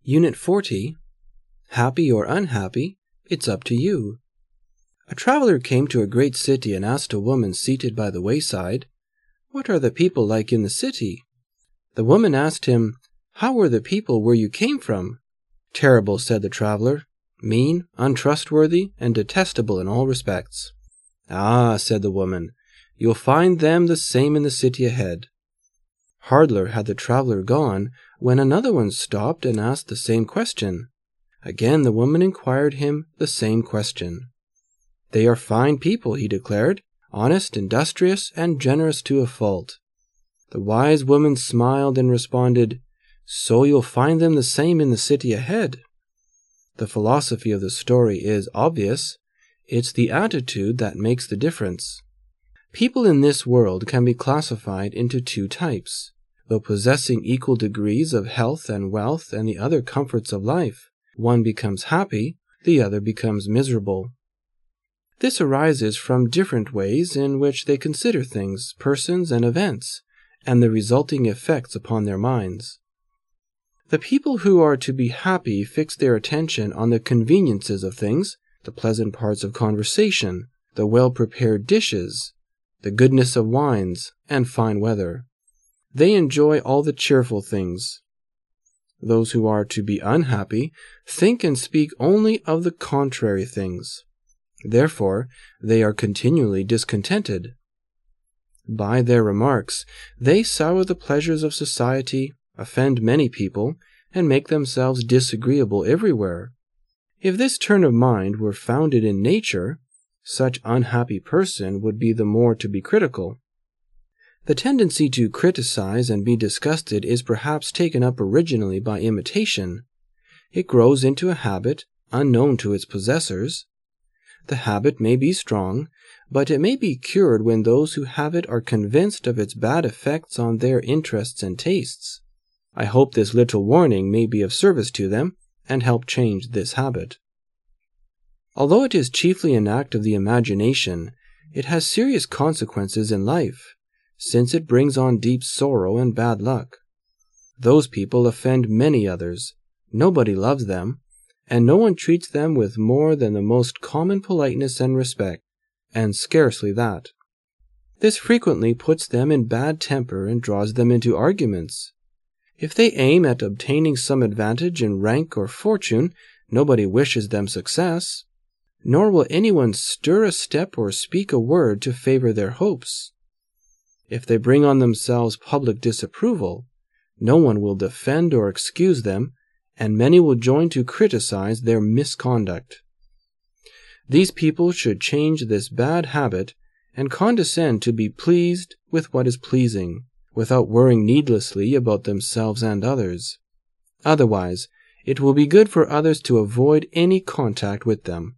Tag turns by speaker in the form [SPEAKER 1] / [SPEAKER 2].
[SPEAKER 1] Unit 40. Happy or unhappy, it's up to you. A traveler came to a great city and asked a woman seated by the wayside, "What are the people like in the city?" The woman asked him, "How were the people where you came from?" "Terrible," said the traveler, "mean, untrustworthy, and detestable in all respects." "Ah," said the woman, "you'll find them the same in the city ahead." Hardly had the traveler gone when another one stopped and asked the same question. Again the woman inquired him the same question. "They are fine people," he declared, "honest, industrious, and generous to a fault." The wise woman smiled and responded, "So you'll find them the same in the city ahead." The philosophy of the story is obvious. It's the attitude that makes the difference. People in this world can be classified into two types. Though possessing equal degrees of health and wealth and the other comforts of life, one becomes happy, the other becomes miserable. This arises from different ways in which they consider things, persons, and events, and the resulting effects upon their minds. The people who are to be happy fix their attention on the conveniences of things, the pleasant parts of conversation, the well-prepared dishes, the goodness of wines, and fine weather. They enjoy all the cheerful things. Those who are to be unhappy think and speak only of the contrary things. Therefore, they are continually discontented. By their remarks, they sour the pleasures of society, offend many people, and make themselves disagreeable everywhere. If this turn of mind were founded in nature, such unhappy person would be the more to be critical. The tendency to criticize and be disgusted is perhaps taken up originally by imitation. It grows into a habit, unknown to its possessors. The habit may be strong, but it may be cured when those who have it are convinced of its bad effects on their interests and tastes. I hope this little warning may be of service to them and help change this habit. Although it is chiefly an act of the imagination, it has serious consequences in life, since it brings on deep sorrow and bad luck. Those people offend many others. Nobody loves them, and no one treats them with more than the most common politeness and respect, and scarcely that. This frequently puts them in bad temper and draws them into arguments. If they aim at obtaining some advantage in rank or fortune, nobody wishes them success, nor will anyone stir a step or speak a word to favor their hopes. If they bring on themselves public disapproval, no one will defend or excuse them, and many will join to criticize their misconduct. These people should change this bad habit and condescend to be pleased with what is pleasing, without worrying needlessly about themselves and others. Otherwise, it will be good for others to avoid any contact with them.